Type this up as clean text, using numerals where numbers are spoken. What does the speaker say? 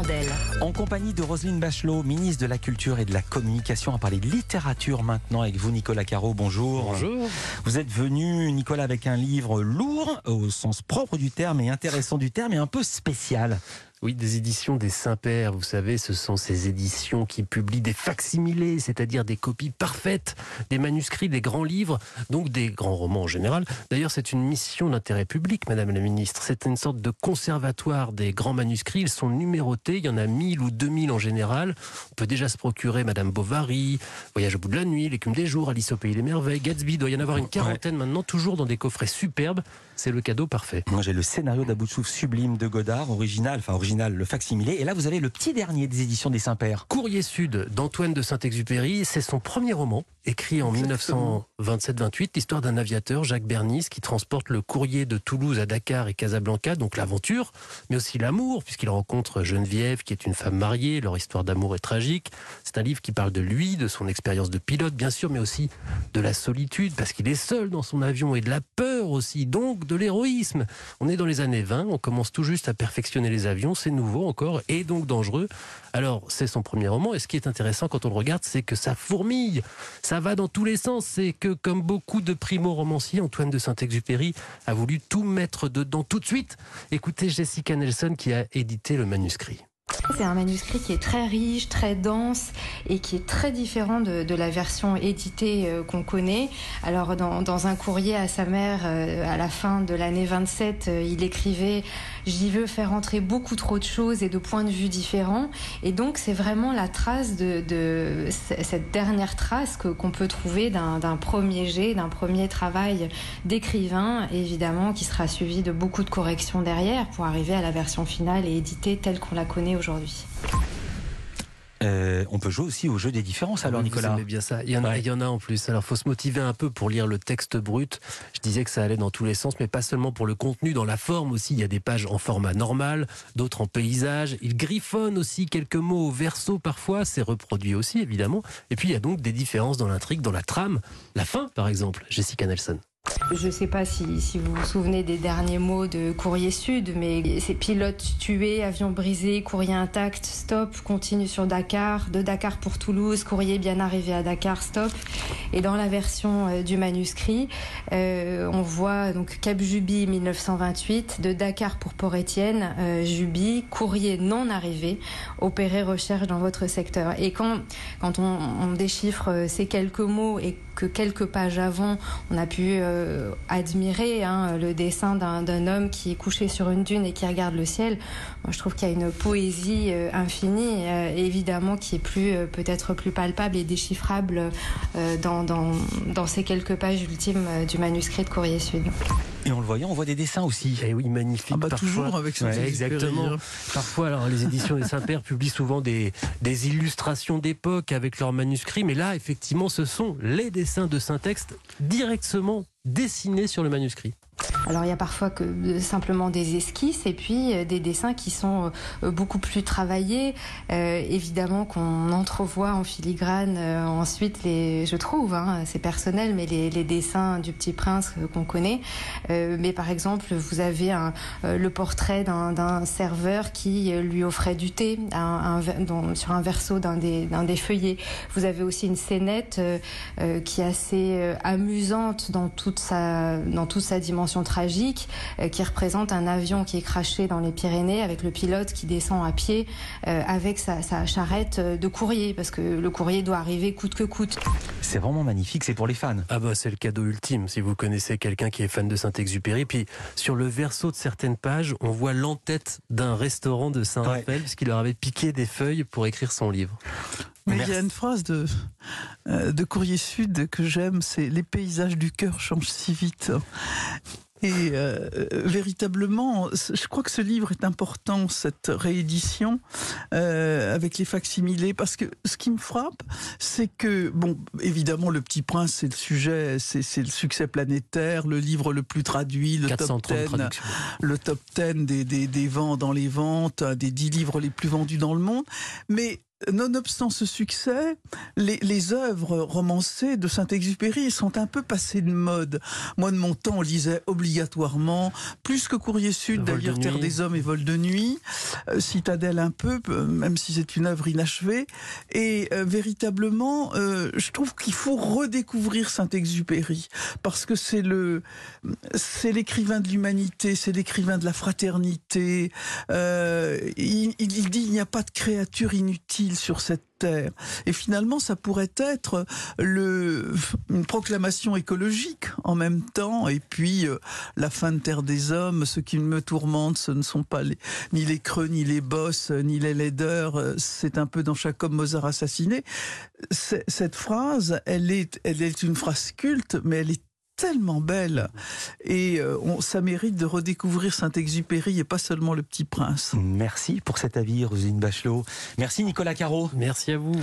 Hirondelle. En compagnie de Roselyne Bachelot, ministre de la Culture et de la Communication, à parler de littérature maintenant avec vous, Nicolas Caro. Bonjour. Bonjour. Vous êtes venu, Nicolas, avec un livre lourd, au sens propre du terme et intéressant du terme, et un peu spécial. Oui, des éditions des Saint-Pères, vous savez, ce sont ces éditions qui publient des facsimilés, c'est-à-dire des copies parfaites, des manuscrits, des grands livres, donc des grands romans en général. D'ailleurs, c'est une mission d'intérêt public, Madame la Ministre. C'est une sorte de conservatoire des grands manuscrits. Ils sont numérotés, il y en a 1000 ou 2000 en général. On peut déjà se procurer Madame Bovary, Voyage au bout de la nuit, L'écume des jours, Alice au pays des merveilles, Gatsby. Il doit y en avoir une quarantaine maintenant, toujours dans des coffrets superbes. C'est le cadeau parfait. Moi, j'ai le scénario d'À bout de souffle sublime de Godard, original, le facsimilé. Et là, vous avez le petit dernier des éditions des Saint-Pères. Courrier Sud d'Antoine de Saint-Exupéry, c'est son premier roman, écrit en 1927-28, l'histoire d'un aviateur, Jacques Bernis, qui transporte le courrier de Toulouse à Dakar et Casablanca, donc l'aventure, mais aussi l'amour, puisqu'il rencontre Geneviève, qui est une femme mariée, leur histoire d'amour est tragique. C'est un livre qui parle de lui, de son expérience de pilote, bien sûr, mais aussi de la solitude, parce qu'il est seul dans son avion, et de la peur aussi, donc de l'héroïsme. On est dans les années 20, on commence tout juste à perfectionner les avions, c'est nouveau encore, et donc dangereux. Alors, c'est son premier roman, et ce qui est intéressant quand on le regarde, c'est que ça fourmille, ça va dans tous les sens. C'est que, comme beaucoup de primo-romanciers, Antoine de Saint-Exupéry a voulu tout mettre dedans tout de suite. Écoutez Jessica Nelson qui a édité le manuscrit. C'est un manuscrit qui est très riche, très dense et qui est très différent de la version éditée qu'on connaît. Alors dans un courrier à sa mère à la fin de l'année 27, il écrivait « J'y veux faire entrer beaucoup trop de choses et de points de vue différents ». Et donc c'est vraiment la trace de cette dernière trace qu'on peut trouver d'un premier jet, d'un premier travail d'écrivain, évidemment qui sera suivi de beaucoup de corrections derrière pour arriver à la version finale et éditée telle qu'on la connaît aujourd'hui. On peut jouer aussi au jeu des différences, alors, Nicolas. Vous aimez bien ça. Il y en a en plus. Alors, il faut se motiver un peu pour lire le texte brut. Je disais que ça allait dans tous les sens, mais pas seulement pour le contenu, dans la forme aussi. Il y a des pages en format normal, d'autres en paysage. Il griffonne aussi quelques mots au verso parfois. C'est reproduit aussi, évidemment. Et puis, il y a donc des différences dans l'intrigue, dans la trame. La fin, par exemple, Jessica Nelson. Je ne sais pas si vous vous souvenez des derniers mots de Courrier Sud, mais c'est pilote tué, avion brisé, courrier intact, stop, continue sur Dakar, de Dakar pour Toulouse, courrier bien arrivé à Dakar, stop. Et dans la version du manuscrit, on voit donc Cap Juby 1928, de Dakar pour Port-Étienne, Juby, courrier non arrivé, opérer recherche dans votre secteur. Et quand on déchiffre ces quelques mots et que quelques pages avant, on a pu admirer le dessin d'un homme qui est couché sur une dune et qui regarde le ciel. Moi, je trouve qu'il y a une poésie infinie, évidemment, qui est peut-être plus palpable et déchiffrable dans ces quelques pages ultimes du manuscrit de Courrier Sud. Et en le voyant, on voit des dessins aussi. Et oui, magnifique. Parfois. Toujours avec ça. Exactement. Parfois, alors, les éditions des Saint-Pères publient souvent des illustrations d'époque avec leurs manuscrits, mais là, effectivement, ce sont les dessins de Saint-Texte directement dessinés sur le manuscrit. Alors il y a parfois simplement des esquisses et puis des dessins qui sont beaucoup plus travaillés. Évidemment qu'on entrevoit en filigrane ensuite je trouve, c'est personnel, mais les dessins du Petit Prince qu'on connaît. Mais par exemple, vous avez le portrait d'un serveur qui lui offrait du thé sur un verso d'un des feuillets. Vous avez aussi une scénette qui est assez amusante dans toute sa dimension tragique, qui représente un avion qui est crashé dans les Pyrénées avec le pilote qui descend à pied avec sa charrette de courrier, parce que le courrier doit arriver coûte que coûte. C'est vraiment magnifique, c'est pour les fans. Ah bah c'est le cadeau ultime si vous connaissez quelqu'un qui est fan de Saint-Exupéry. Puis sur le verso de certaines pages, on voit l'entête d'un restaurant de Saint-Raphaël puisqu'il leur avait piqué des feuilles pour écrire son livre. Mais il y a une phrase de Courrier Sud que j'aime, c'est « Les paysages du cœur changent si vite ». Et véritablement, je crois que ce livre est important, cette réédition avec les facsimilés, parce que ce qui me frappe, c'est que, bon, évidemment, Le Petit Prince, c'est le sujet, c'est le succès planétaire, le livre le plus traduit, le top 10 des ventes dans les ventes, des 10 livres les plus vendus dans le monde. Mais nonobstant ce succès, les œuvres romancées de Saint-Exupéry sont un peu passées de mode. Moi, de mon temps, on lisait obligatoirement, plus que Courrier Sud, d'ailleurs, Terre des Hommes et Vol de nuit, Citadelle un peu, même si c'est une œuvre inachevée. Et véritablement, je trouve qu'il faut redécouvrir Saint-Exupéry, parce que c'est l'écrivain de l'humanité, c'est l'écrivain de la fraternité. Il dit il n'y a pas de créature inutile sur cette terre. Et finalement, ça pourrait être une proclamation écologique en même temps. Et puis, la fin de Terre des Hommes, ce qui me tourmente, ce ne sont pas ni les creux, ni les bosses, ni les laideurs. C'est un peu dans Chaque homme Mozart assassiné. Cette phrase, elle est une phrase culte, mais elle est tellement belle, et ça mérite de redécouvrir Saint-Exupéry et pas seulement Le Petit Prince. Merci pour cet avis, Roselyne Bachelot. Merci Nicolas Caro. Merci à vous.